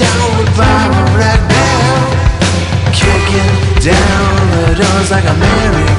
town with vibrant red bell, kicking down the doors like a merry